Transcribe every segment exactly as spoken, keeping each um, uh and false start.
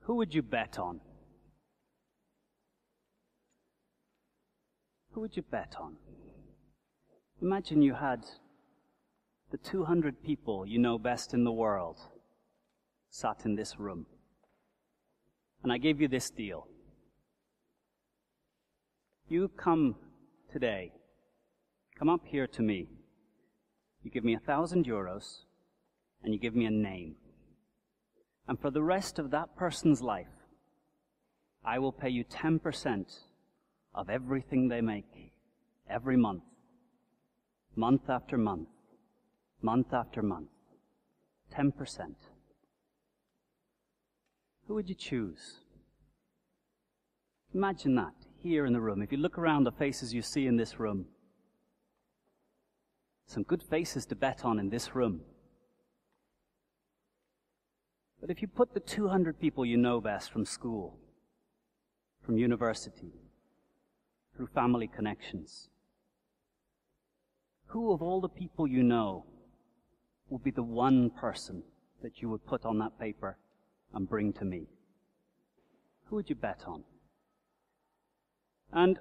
Who would you bet on? Who would you bet on? Imagine you had the two hundred people you know best in the world sat in this room. And I gave you this deal. You come today, come up here to me. You give me a thousand euros and you give me a name. And for the rest of that person's life, I will pay you ten percent of everything they make every month, month after month, month after month. ten percent. Who would you choose? Imagine that here in the room. If you look around the faces you see in this room, some good faces to bet on in this room. But if you put the two hundred people you know best from school, from university, through family connections, who of all the people you know would be the one person that you would put on that paper and bring to me? Who would you bet on? And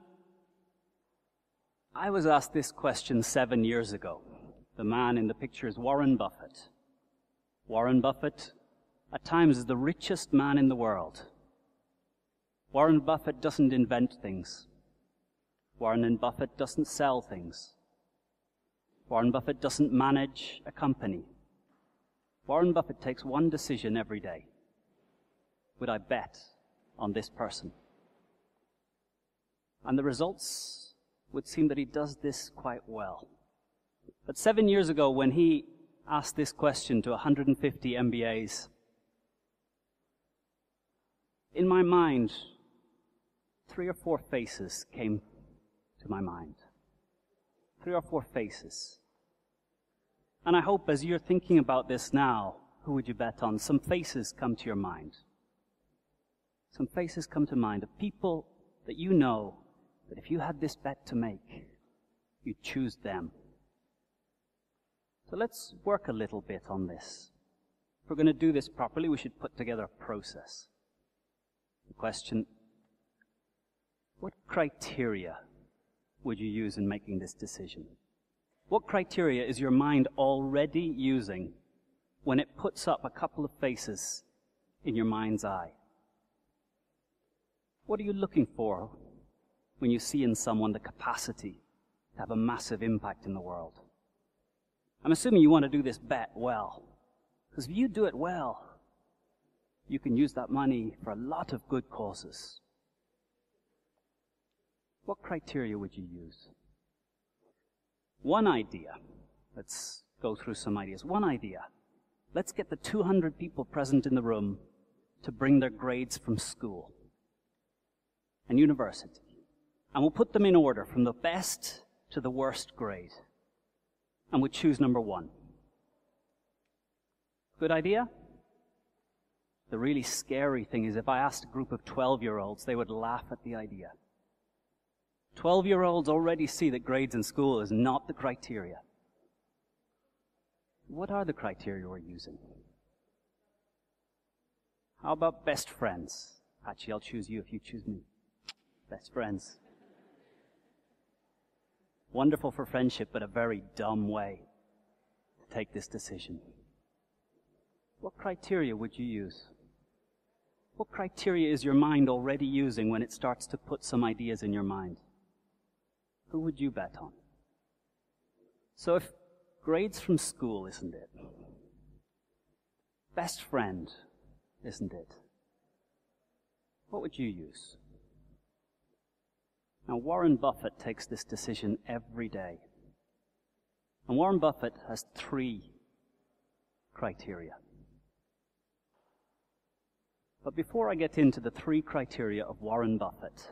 I was asked this question seven years ago. The man in the picture is Warren Buffett. Warren Buffett, at times, is the richest man in the world. Warren Buffett doesn't invent things. Warren Buffett doesn't sell things. Warren Buffett doesn't manage a company. Warren Buffett takes one decision every day. Would I bet on this person? And the results would seem that he does this quite well. But seven years ago, when he asked this question to one hundred fifty M B As, in my mind, three or four faces came to my mind. Three or four faces. And I hope as you're thinking about this now, who would you bet on? Some faces come to your mind. Some faces come to mind of people that you know that if you had this bet to make, you'd choose them. So let's work a little bit on this. If we're going to do this properly, we should put together a process. The question, what criteria would you use in making this decision? What criteria is your mind already using when it puts up a couple of faces in your mind's eye? What are you looking for when you see in someone the capacity to have a massive impact in the world? I'm assuming you want to do this bet well, because if you do it well, you can use that money for a lot of good causes. What criteria would you use? One idea. Let's go through some ideas. One idea. Let's get the two hundred people present in the room to bring their grades from school and university. And we'll put them in order from the best to the worst grade. And we'll choose number one. Good idea? The really scary thing is if I asked a group of twelve-year-olds, they would laugh at the idea. twelve-year-olds already see that grades in school is not the criteria. What are the criteria we're using? How about best friends? Actually, I'll choose you if you choose me. Best friends. Wonderful for friendship, but a very dumb way to take this decision. What criteria would you use? What criteria is your mind already using when it starts to put some ideas in your mind? Who would you bet on? So if grades from school, isn't it? Best friend, isn't it? What would you use? Now, Warren Buffett takes this decision every day. And Warren Buffett has three criteria. But before I get into the three criteria of Warren Buffett,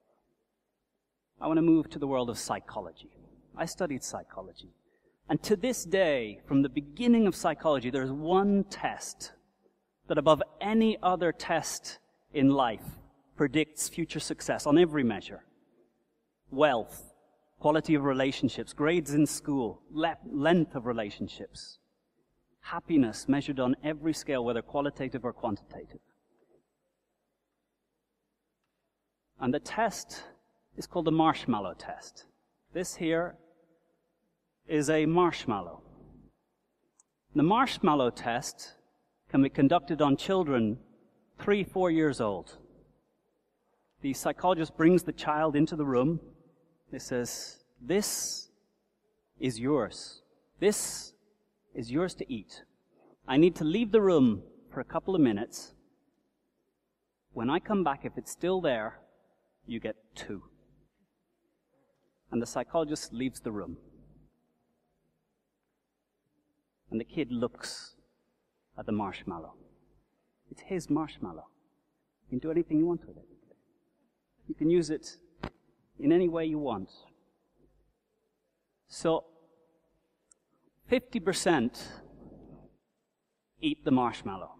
I want to move to the world of psychology. I studied psychology. And to this day, from the beginning of psychology, there's one test that above any other test in life predicts future success on every measure. Wealth, quality of relationships, grades in school, le- length of relationships, happiness measured on every scale, whether qualitative or quantitative. And the test is called the marshmallow test. This here is a marshmallow. The marshmallow test can be conducted on children three, four years old. The psychologist brings the child into the room. He says, this is yours. This is yours to eat. I need to leave the room for a couple of minutes. When I come back, if it's still there, you get two. And the psychologist leaves the room. And the kid looks at the marshmallow. It's his marshmallow. You can do anything you want with it. You can use it in any way you want. So, fifty percent eat the marshmallow.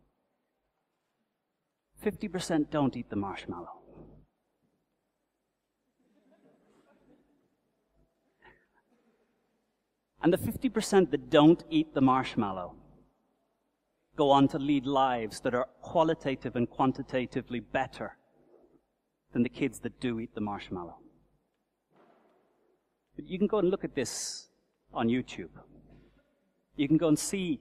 fifty percent don't eat the marshmallow. And the fifty percent that don't eat the marshmallow go on to lead lives that are qualitative and quantitatively better than the kids that do eat the marshmallow. But you can go and look at this on YouTube. You can go and see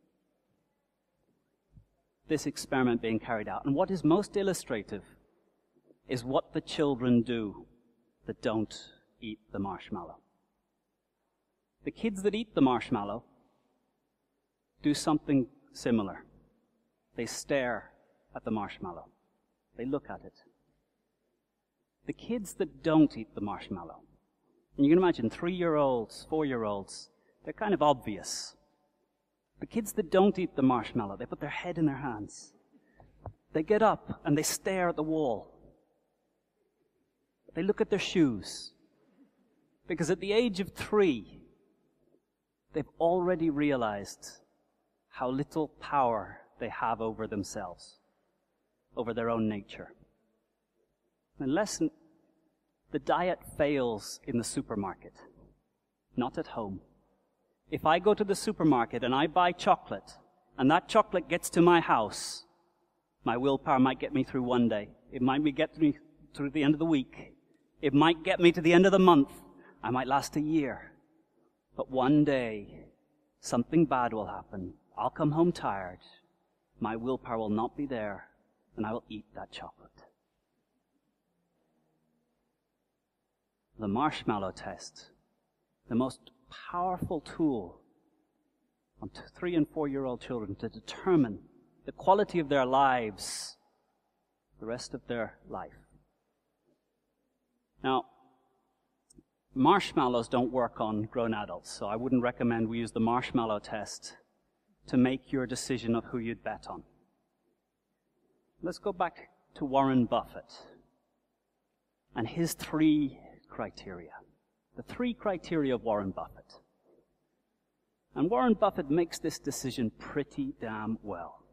this experiment being carried out. And what is most illustrative is what the children do that don't eat the marshmallow. The kids that eat the marshmallow do something similar. They stare at the marshmallow. They look at it. The kids that don't eat the marshmallow, and you can imagine three-year-olds, four-year-olds, they're kind of obvious. The kids that don't eat the marshmallow, they put their head in their hands. They get up and they stare at the wall. They look at their shoes. Because at the age of three, they've already realized how little power they have over themselves, over their own nature. Unless the diet fails in the supermarket, not at home. If I go to the supermarket and I buy chocolate, and that chocolate gets to my house, my willpower might get me through one day. It might be get me through the end of the week. It might get me to the end of the month. I might last a year. But one day, something bad will happen. I'll come home tired. My willpower will not be there, and I will eat that chocolate. The marshmallow test, the most powerful tool on three and four-year-old children to determine the quality of their lives the rest of their life. Now, marshmallows don't work on grown adults, so I wouldn't recommend we use the marshmallow test to make your decision of who you'd bet on. Let's go back to Warren Buffett and his three criteria. The three criteria of Warren Buffett. And Warren Buffett makes this decision pretty damn well.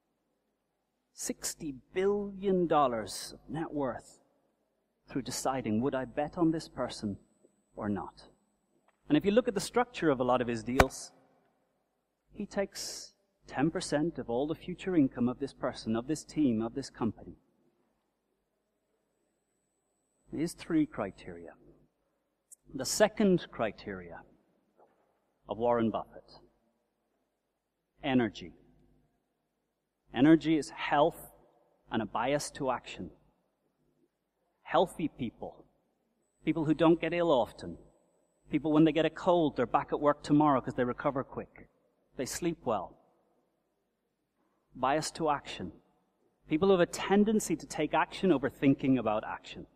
sixty billion dollars of net worth through deciding, would I bet on this person or not? And if you look at the structure of a lot of his deals, he takes ten percent of all the future income of this person, of this team, of this company. His three criteria. The second criteria of Warren Buffett, energy. Energy is health and a bias to action. Healthy people, people who don't get ill often, people when they get a cold, they're back at work tomorrow because they recover quick. They sleep well. Bias to action. People who have a tendency to take action over thinking about action.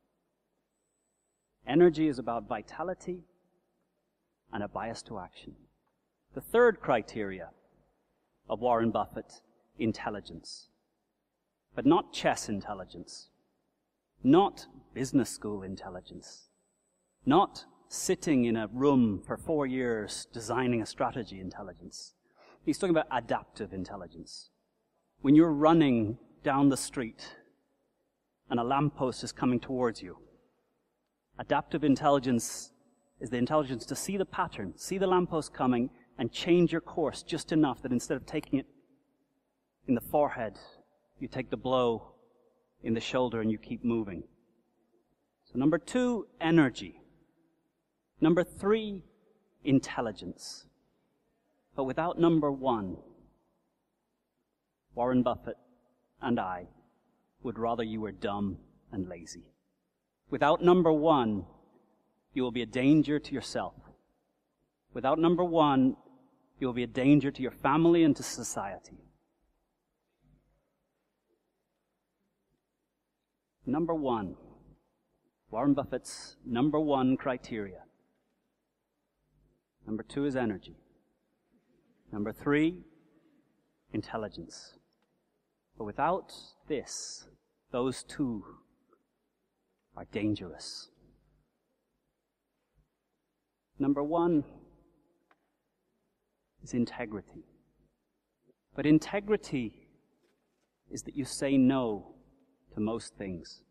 Energy is about vitality and a bias to action. The third criteria of Warren Buffett, intelligence. But not chess intelligence. Not business school intelligence. Not sitting in a room for four years designing a strategy intelligence. He's talking about adaptive intelligence. When you're running down the street and a lamppost is coming towards you, adaptive intelligence is the intelligence to see the pattern, see the lamppost coming, and change your course just enough that instead of taking it in the forehead, you take the blow in the shoulder and you keep moving. So number two, energy. Number three, intelligence. But without number one, Warren Buffett and I would rather you were dumb and lazy. Without number one, you will be a danger to yourself. Without number one, you will be a danger to your family and to society. Number one, Warren Buffett's number one criteria. Number two is energy. Number three, intelligence. But without this, those two are dangerous. Number one is integrity. But integrity is that you say no to most things.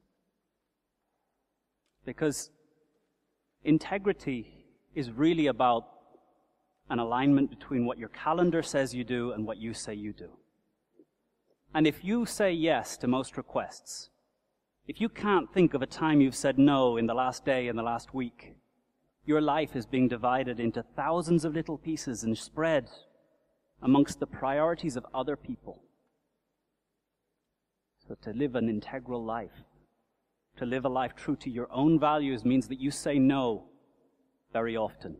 Because integrity is really about an alignment between what your calendar says you do and what you say you do. And if you say yes to most requests, if you can't think of a time you've said no in the last day, in the last week, your life is being divided into thousands of little pieces and spread amongst the priorities of other people. So to live an integral life, to live a life true to your own values, means that you say no very often.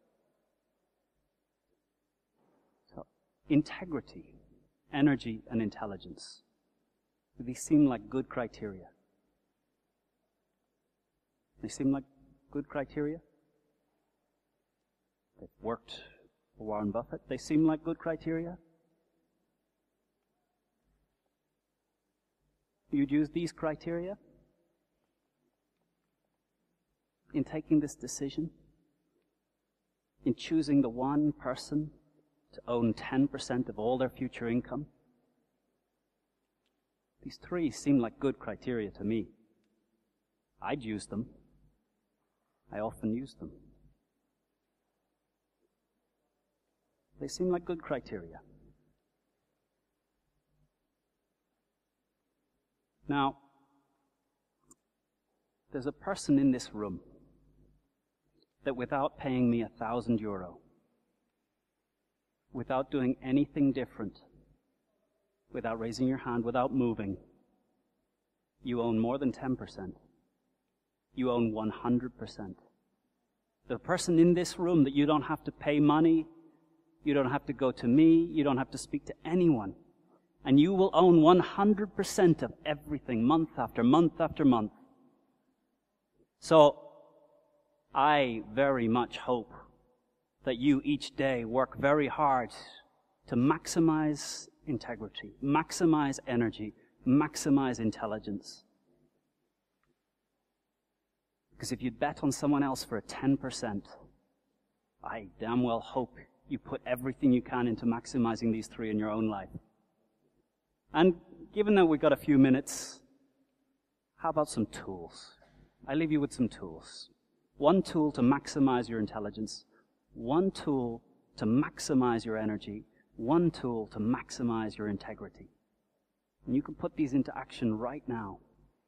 So integrity, energy, and intelligence. Do these seem like good criteria? They seem like good criteria? They've worked for Warren Buffett. They seem like good criteria? You'd use these criteria in taking this decision, in choosing the one person to own ten percent of all their future income? These three seem like good criteria to me. I'd use them. I often use them. They seem like good criteria. Now, there's a person in this room that without paying me a thousand euro, without doing anything different, without raising your hand, without moving, you own more than ten percent. You own one hundred percent. The person in this room that you don't have to pay money, you don't have to go to me, you don't have to speak to anyone, and you will own one hundred percent of everything, month after month after month. So, I very much hope that you each day work very hard to maximize integrity, maximize energy, maximize intelligence. Because if you'd bet on someone else for a ten percent, I damn well hope you put everything you can into maximizing these three in your own life. And given that we've got a few minutes, how about some tools? I leave you with some tools. One tool to maximize your intelligence, one tool to maximize your energy, one tool to maximize your integrity. And you can put these into action right now.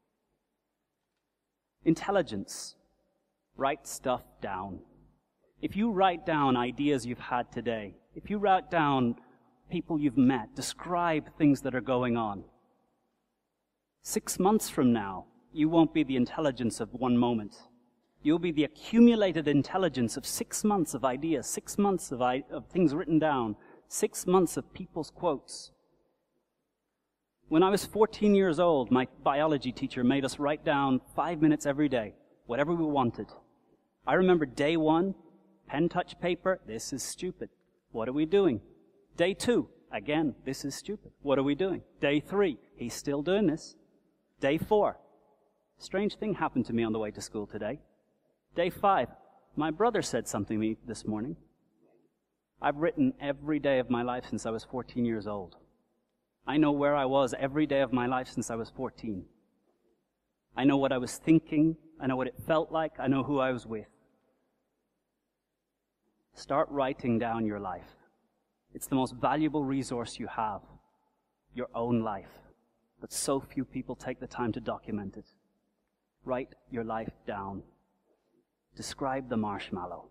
Intelligence. Write stuff down. If you write down ideas you've had today, if you write down people you've met, describe things that are going on, six months from now, you won't be the intelligence of one moment. You'll be the accumulated intelligence of six months of ideas, six months of, I- of things written down, six months of people's quotes. When I was fourteen years old, my biology teacher made us write down five minutes every day, whatever we wanted. I remember day one, pen touch paper, this is stupid. What are we doing? Day two, again, this is stupid. What are we doing? Day three, he's still doing this. Day four, strange thing happened to me on the way to school today. Day five, my brother said something to me this morning. I've written every day of my life since I was fourteen years old. I know where I was every day of my life since I was fourteen. I know what I was thinking. I know what it felt like. I know who I was with. Start writing down your life. It's the most valuable resource you have, your own life. but so few people take the time to document it. Write your life down. Describe the marshmallow.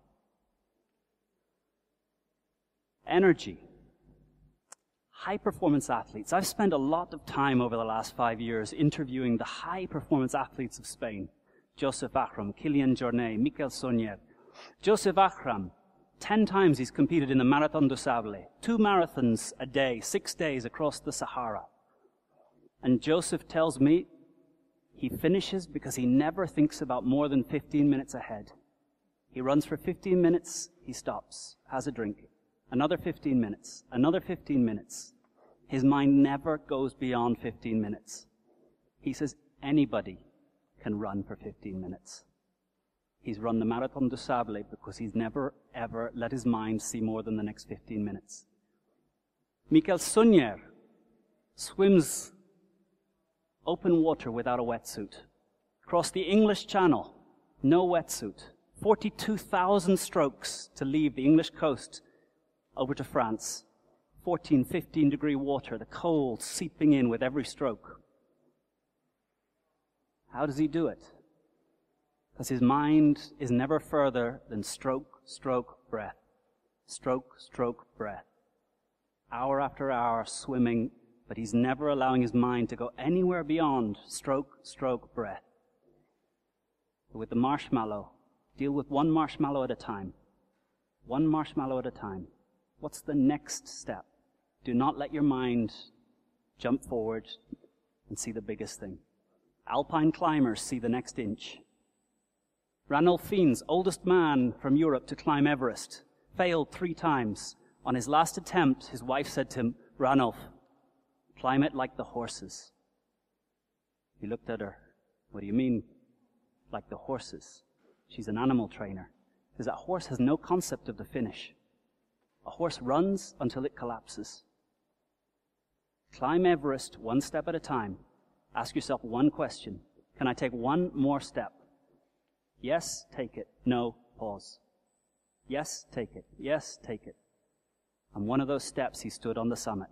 Energy. High-performance athletes. I've spent a lot of time over the last five years interviewing the high-performance athletes of Spain. Joseph Akram, Kilian Jornet, Mikel Sunyer. Joseph Akram, ten times he's competed in the Marathon du Sable. Two marathons a day, six days across the Sahara. And Joseph tells me he finishes because he never thinks about more than fifteen minutes ahead. He runs for fifteen minutes, he stops, has a drink. Another fifteen minutes, another fifteen minutes. His mind never goes beyond fifteen minutes. He says anybody can run for fifteen minutes. He's run the Marathon du Sable because he's never, ever let his mind see more than the next fifteen minutes. Mikel Sunyer swims open water without a wetsuit. Across the English Channel, no wetsuit. forty-two thousand strokes to leave the English coast over to France. fourteen, fifteen degree water, the cold seeping in with every stroke. How does he do it? Because his mind is never further than stroke, stroke, breath. Stroke, stroke, breath. Hour after hour swimming, but he's never allowing his mind to go anywhere beyond stroke, stroke, breath. But with the marshmallow, deal with one marshmallow at a time. One marshmallow at a time. What's the next step? Do not let your mind jump forward and see the biggest thing. Alpine climbers see the next inch. Ranulph Fiennes, oldest man from Europe to climb Everest, failed three times. On his last attempt, his wife said to him, "Ranulph, climb it like the horses." He looked at her. "What do you mean, like the horses?" She's an animal trainer. Because that horse has no concept of the finish. A horse runs until it collapses. Climb Everest one step at a time. Ask yourself one question. Can I take one more step? Yes, take it. No, pause. Yes, take it. Yes, take it. On one of those steps, he stood on the summit.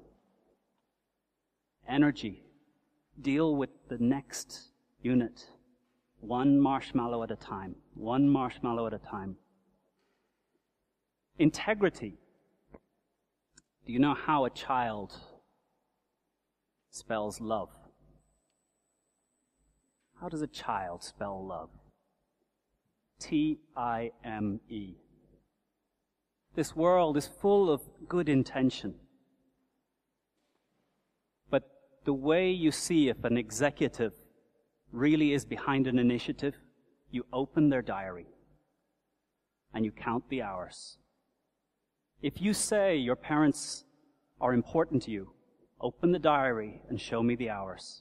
Energy. Deal with the next unit. One marshmallow at a time. One marshmallow at a time. Integrity. Do you know how a child spells love? How does a child spell love? T I M E. This world is full of good intention. But the way you see if an executive really is behind an initiative, you open their diary and you count the hours. If you say your parents are important to you, open the diary and show me the hours.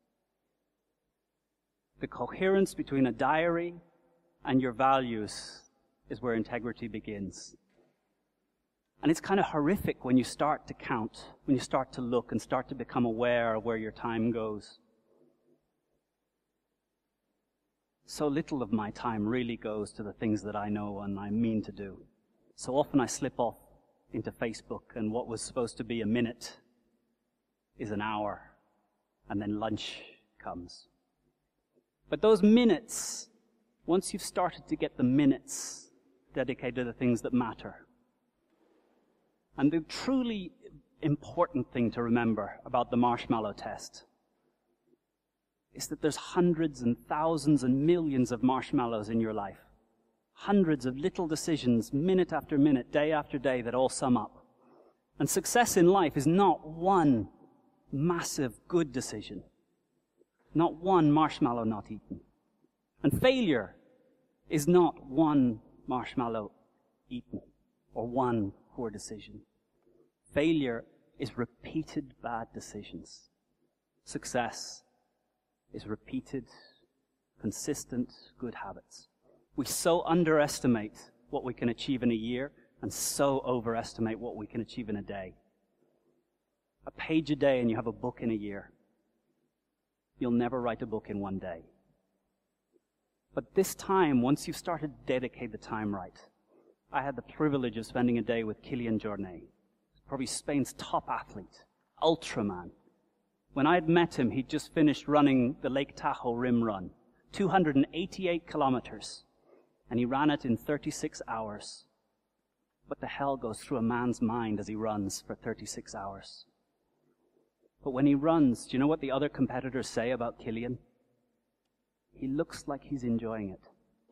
The coherence between a diary and your values is where integrity begins. And it's kind of horrific when you start to count, when you start to look and start to become aware of where your time goes. So little of my time really goes to the things that I know and I mean to do. So often I slip off into Facebook, and what was supposed to be a minute is an hour, and then lunch comes. But those minutes, once you've started to get the minutes dedicated to the things that matter. And the truly important thing to remember about the marshmallow test is that there's hundreds and thousands and millions of marshmallows in your life. Hundreds of little decisions, minute after minute, day after day, that all sum up. And success in life is not one massive good decision. Not one marshmallow not eaten. And failure is not one marshmallow eaten or one poor decision. Failure is repeated bad decisions. Success is repeated, consistent good habits. We so underestimate what we can achieve in a year and so overestimate what we can achieve in a day. A page a day and you have a book in a year. You'll never write a book in one day. But this time, once you've started to dedicate the time right, I had the privilege of spending a day with Kilian Jornet, probably Spain's top athlete, ultraman, When I had met him, he'd just finished running the Lake Tahoe Rim Run, two hundred eighty-eight kilometers, and he ran it in thirty-six hours. What the hell goes through a man's mind as he runs for thirty-six hours? But when he runs, do you know what the other competitors say about Kilian? He looks like he's enjoying it.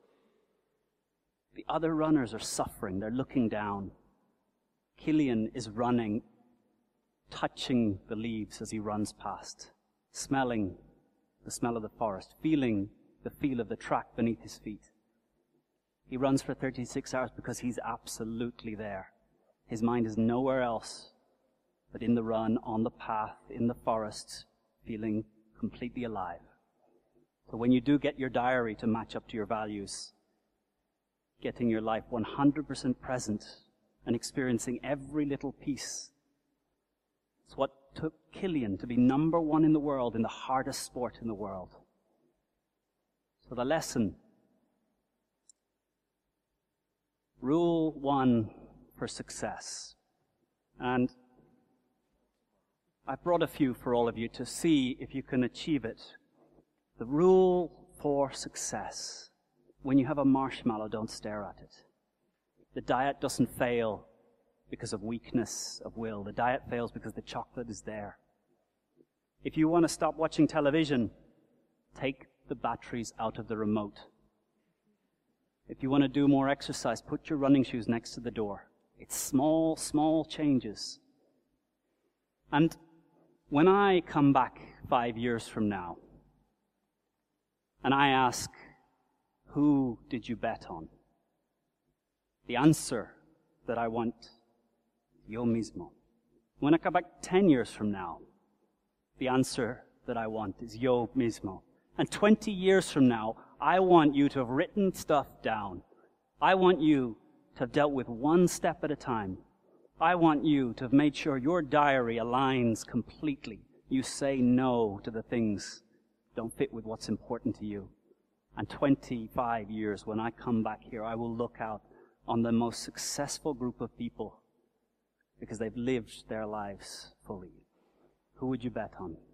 The other runners are suffering. They're looking down. Kilian is running, touching the leaves as he runs past, smelling the smell of the forest, feeling the feel of the track beneath his feet. He runs for thirty-six hours because he's absolutely there. His mind is nowhere else but in the run, on the path, in the forest, feeling completely alive. So when you do get your diary to match up to your values, getting your life one hundred percent present and experiencing every little piece, it's what took Kilian to be number one in the world in the hardest sport in the world. So the lesson, rule one for success. And I brought a few for all of you to see if you can achieve it. The rule for success. When you have a marshmallow, don't stare at it. The diet doesn't fail because of weakness of will. The diet fails because the chocolate is there. If you want to stop watching television, take the batteries out of the remote. If you want to do more exercise, put your running shoes next to the door. It's small, small changes. And when I come back five years from now, and I ask, who did you bet on? The answer that I want, yo mismo. When I come back ten years from now, the answer that I want is yo mismo. And twenty years from now, I want you to have written stuff down. I want you to have dealt with one step at a time. I want you to have made sure your diary aligns completely. You say no to the things that don't fit with what's important to you. And twenty-five years, when I come back here, I will look out on the most successful group of people because they've lived their lives fully. Who would you bet on?